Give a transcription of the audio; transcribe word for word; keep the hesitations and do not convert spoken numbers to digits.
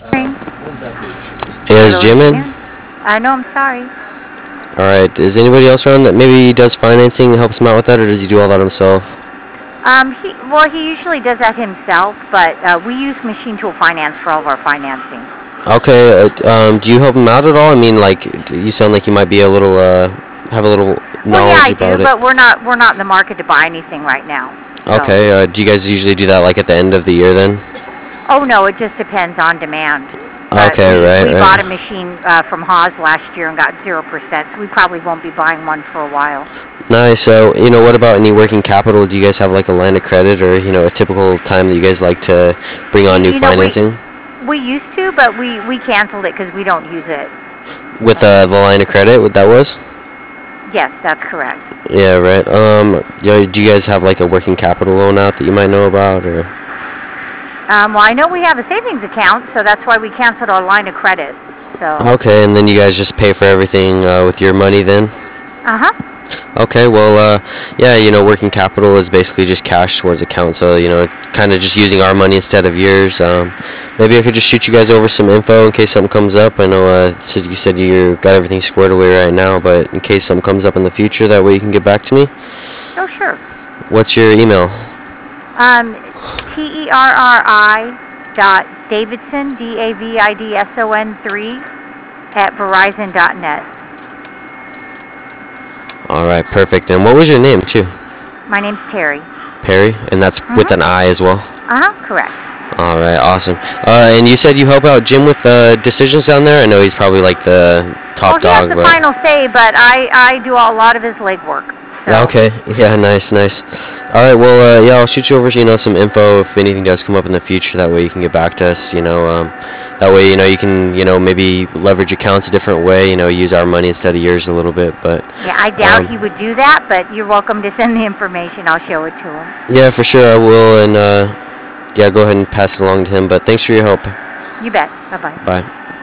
Hey, is Hello, Jim in? engineer. I know, I'm sorry. Alright, is anybody else around that maybe does financing and helps him out with that, or does he do all that himself? Um, he well, he usually does that himself, but uh, we use Machine Tool Finance for all of our financing. Okay, uh, um, do you help him out at all? I mean, like, d- you sound like you might be a little, uh, have a little Well, yeah, knowledge I do, about it. but we're not we're not in the market to buy anything right now. So, Okay, uh, do you guys usually do that, like, at the end of the year then? oh no, it just depends on demand. But Okay, we right, we bought a right. machine uh, from Haas last year and got zero percent, so we probably won't be buying one for a while. Nice, so, you know, what about any working capital? Do you guys have, like, a line of credit or, you know, a typical time that you guys like to bring You, on new you know, we financing? we used to, but we we canceled it because we don't use it. With, So, uh, the line of credit, what that was? yes, that's correct. Yeah, right. Um, yeah, do you guys have like a working capital loan out that you might know about, or? Um, well, I know we have a savings account, so that's why we canceled our line of credit. So, Okay, and then you guys just pay for everything uh, with your money then? uh huh. Okay, well, uh, yeah, you know, working capital is basically just cash towards account, so, you know, kind of just using our money instead of yours. Um, maybe I could just shoot you guys over some info in case something comes up. I know uh, so you said you got everything squared away right now, but in case something comes up in the future, that way you can get back to me. Oh, sure. What's your email? Um, T E R R I dot Davidson, D A V I D S O N three at Verizon dot net. All right, perfect. And what was your name, too? My name's Terry. Perry, and that's with Mm-hmm. an I as well. Uh huh. Correct. All right, awesome. Uh, and you said you help out Jim with uh, decisions down there. I know he's probably like the Well, top he has dog, the but final say, but I I do a lot of his legwork. So, okay, yeah, nice, nice. All right, well, uh, yeah, I'll shoot you over, you know, some info if anything does come up in the future. That way you can get back to us. You know, um, that way you know you can you know maybe leverage accounts a different way. You know, use our money instead of yours a little bit. But yeah, I doubt um, he would do that, but you're welcome to send the information. I'll show it to him. yeah, for sure I will, and uh, yeah, go ahead and pass it along to him. But thanks for your help. You bet. Bye bye. Bye.